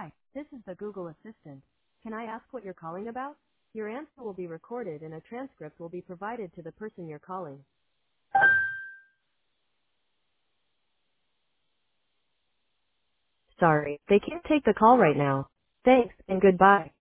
Hi, this is the Google Assistant. Can I ask what you're calling about? Your answer will be recorded and a transcript will be provided to the person you're calling. Sorry, they can't take the call right now. Thanks, and goodbye.